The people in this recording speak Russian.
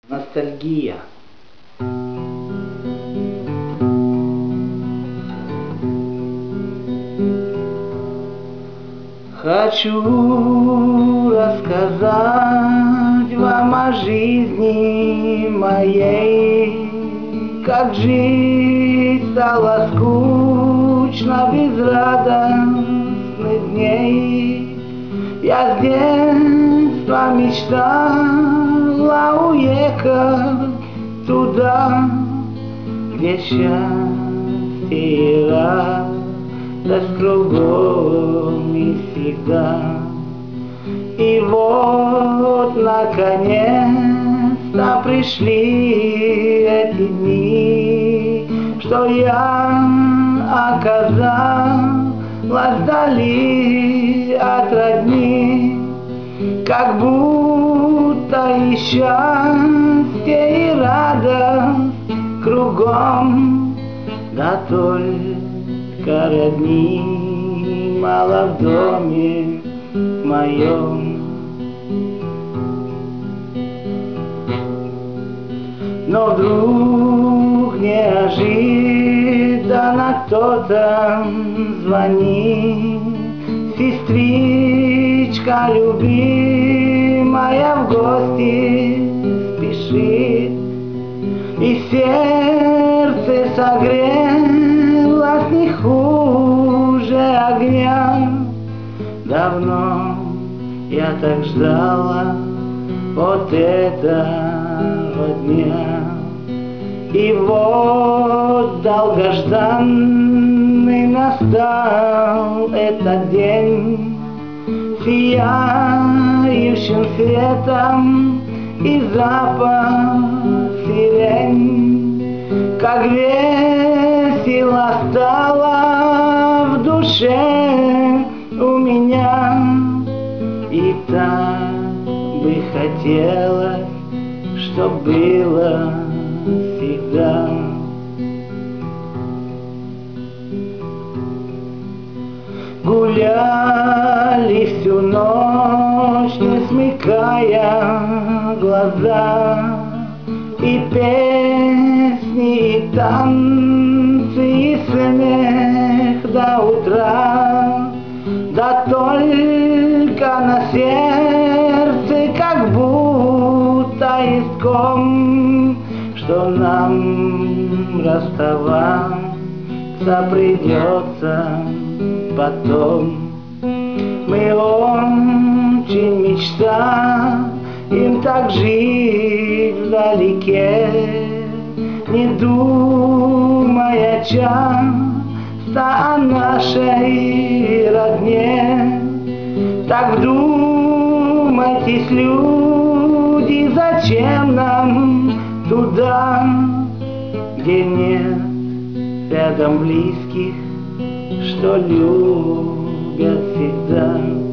Ностальгия. Хочу рассказать вам о жизни моей, как жить стало скучно без радостных дней. Я с детства мечтала уехать туда, где счастье и радость кругом и всегда. И вот, наконец-то пришли эти дни, что я оказалась вдали от родни, как будто и счастье, и радость кругом, да только родни мало в доме моем. Но вдруг неожиданно кто-то звонит, сестричка любимая в гости спешит, и сердце согрелось не хуже огня. Давно я так ждала вот этого дня, и вот долгожданный настал этот день, сияющим светом и запах сирень, как весело стало в душе у меня, и так бы хотелось, чтоб было всегда. Гуляли всю ночь, не смыкая глаза, и песни, и танцы, и смех до утра. Да только на сердце как будто иском, что нам расставаться придется потом. Мы очень мечтаем так жить вдалеке, не думая часто о нашей родне. Так вдумайтесь, люди, зачем нам туда, где нет рядом близких, что любят всегда.